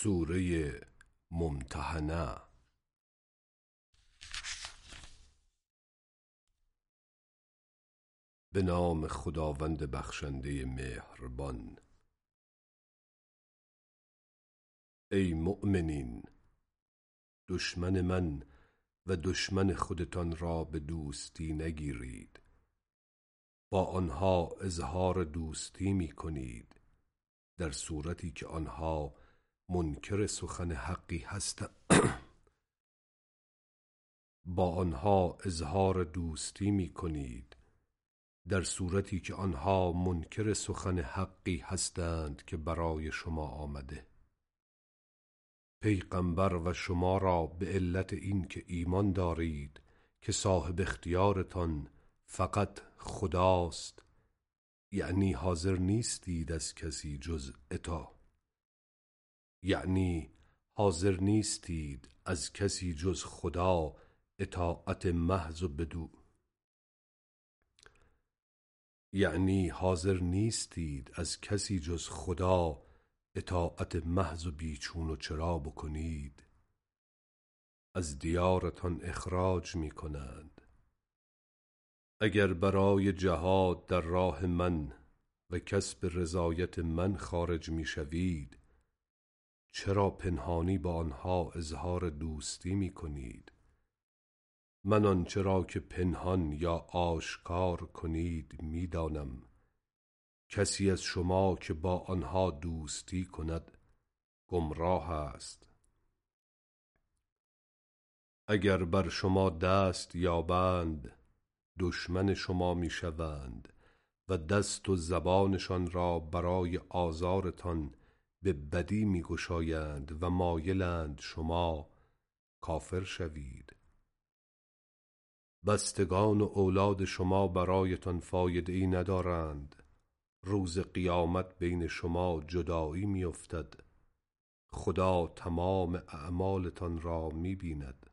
سوره ممتحنه. به نام خداوند بخشنده مهربان. ای مؤمنین، دشمن من و دشمن خودتان را به دوستی نگیرید. با آنها اظهار دوستی می کنید در صورتی که آنها منکر سخن حقی هستند. با آنها اظهار دوستی می کنید در صورتی که آنها منکر سخن حقی هستند که برای شما آمده. پیغمبر و شما را به علت این که ایمان دارید که صاحب اختیارتان فقط خداست، یعنی حاضر نیستید از کسی جز خدا اطاعت محض و بیچون و چرا بکنید. از دیارتان اخراج می کنند. اگر برای جهاد در راه من و کسب رضایت من خارج می شوید، چرا پنهانی با آنها اظهار دوستی می کنید؟ من آنچه را که پنهان یا آشکار کنید می دانم. کسی از شما که با آنها دوستی کند گمراه است. اگر بر شما دست یابند دشمن شما می شوند و دست و زبانشان را برای آزارتان به بدی می گشایند و مایلند شما کافر شوید. بستگان و اولاد شما برایتان فایده ای ندارند. روز قیامت بین شما جدایی می افتد. خدا تمام اعمالتان را می بیند.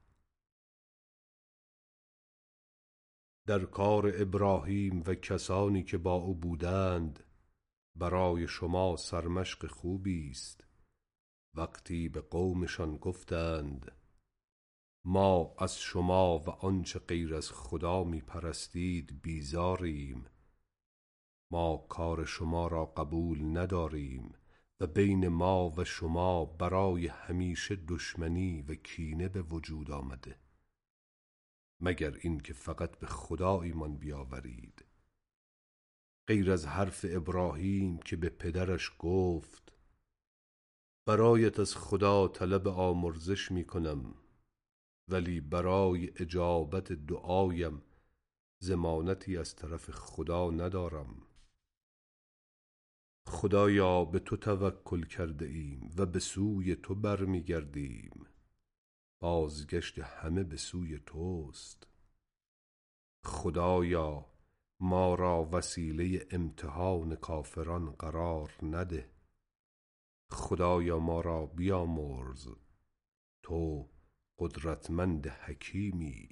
در کار ابراهیم و کسانی که با او بودند برای شما سرمشق خوبی است. وقتی به قومشان گفتند ما از شما و آنچه غیر از خدا می پرستید بیزاریم، ما کار شما را قبول نداریم و بین ما و شما برای همیشه دشمنی و کینه به وجود آمده، مگر این که فقط به خدا ایمان بیاورید. غیر از حرف ابراهیم که به پدرش گفت برایت از خدا طلب آمرزش می کنم، ولی برای اجابت دعایم ضمانتی از طرف خدا ندارم. خدایا به تو توکل کرده ایم و به سوی تو برمی گردیم. بازگشت همه به سوی توست. خدایا ما را وسیله امتحان کافران قرار نده. خدایا ما را بیامرز، تو قدرتمند حکیمی.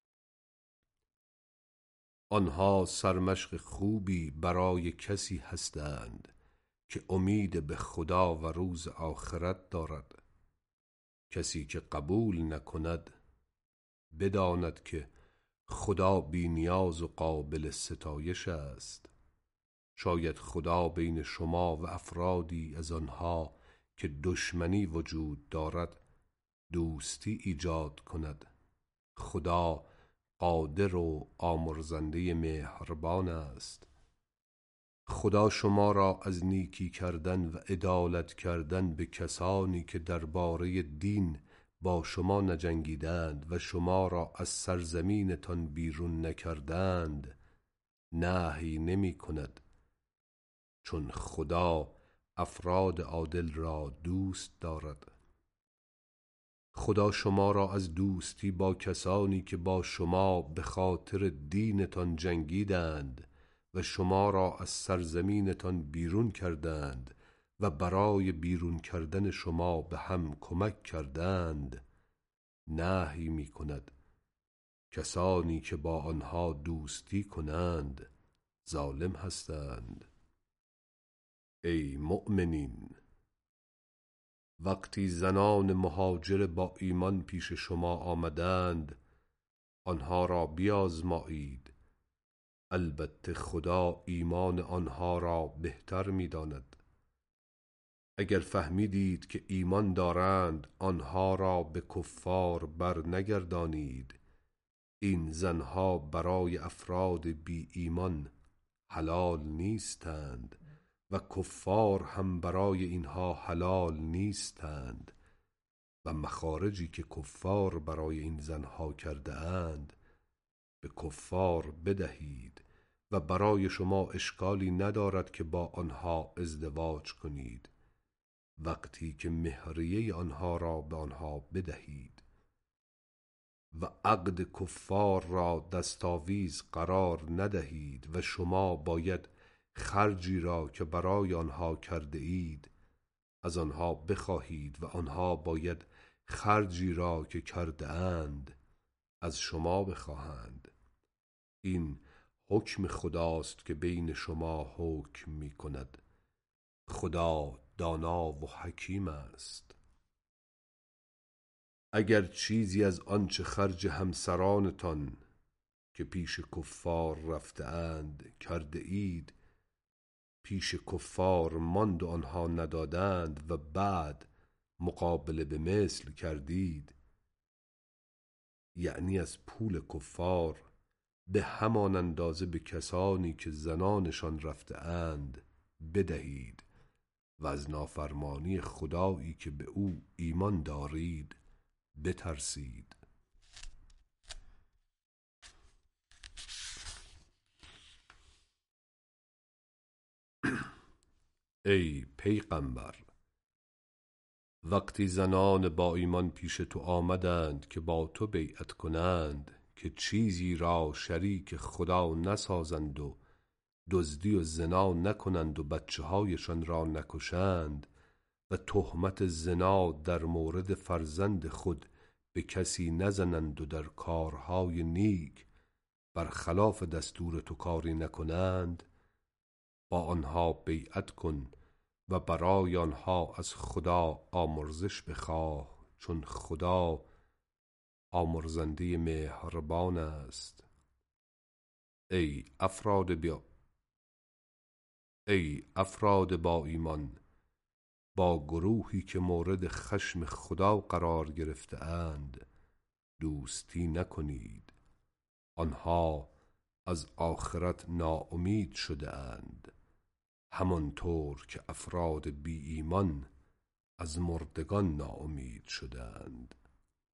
آنها سرمشق خوبی برای کسی هستند که امید به خدا و روز آخرت دارد. کسی که قبول نکند بداند که خدا بی نیاز و قابل ستایش است. شاید خدا بین شما و افرادی از آنها که دشمنی وجود دارد دوستی ایجاد کند. خدا قادر و آمرزنده مهربان است. خدا شما را از نیکی کردن و عدالت کردن به کسانی که درباره دین با شما نجنگیدند و شما را از سرزمینتان بیرون نکردند نهی نمی کند، چون خدا افراد عادل را دوست دارد. خدا شما را از دوستی با کسانی که با شما به خاطر دینتان جنگیدند و شما را از سرزمینتان بیرون کردند و برای بیرون کردن شما به هم کمک کردند نهی می کند. کسانی که با آنها دوستی کنند ظالم هستند. ای مؤمنین، وقتی زنان مهاجر با ایمان پیش شما آمدند آنها را بیازمایید، البته خدا ایمان آنها را بهتر می داند. اگر فهمیدید که ایمان دارند آنها را به کفار بر نگردانید. این زنها برای افراد بی ایمان حلال نیستند و کفار هم برای اینها حلال نیستند و مخارجی که کفار برای این زنها کرده اند به کفار بدهید و برای شما اشکالی ندارد که با آنها ازدواج کنید وقتی که مهریه آنها را به آنها بدهید و عقد کفار را دستاویز قرار ندهید و شما باید خرجی را که برای آنها کرده اید از آنها بخواهید و آنها باید خرجی را که کرده اند از شما بخواهند. این حکم خداست که بین شما حکم می کند. خدا دانا و حکیم است. اگر چیزی از آنچه خرج همسرانتان که پیش کفار رفته اند کرده اید پیش کفار ماند و آنها ندادند و بعد مقابله به مثل کردید، یعنی از پول کفار به همان اندازه به کسانی که زنانشان رفته اند بدهید و از نافرمانی خدایی که به او ایمان دارید بترسید. ای پیغمبر، وقتی زنان با ایمان پیش تو آمدند که با تو بیعت کنند که چیزی را شریک خدا نسازند و دزدی و زنا نکنند و بچه هایشان را نکشند و تهمت زنا در مورد فرزند خود به کسی نزنند و در کارهای نیک برخلاف دستور تو کاری نکنند، با آنها بیعت کن و برای آنها از خدا آمرزش بخواه چون خدا آمرزنده مهربان است. ای افراد با ایمان، با گروهی که مورد خشم خدا قرار گرفته اند دوستی نکنید. آنها از آخرت ناامید شده اند همانطور که افراد بی ایمان از مردگان ناامید شده اند.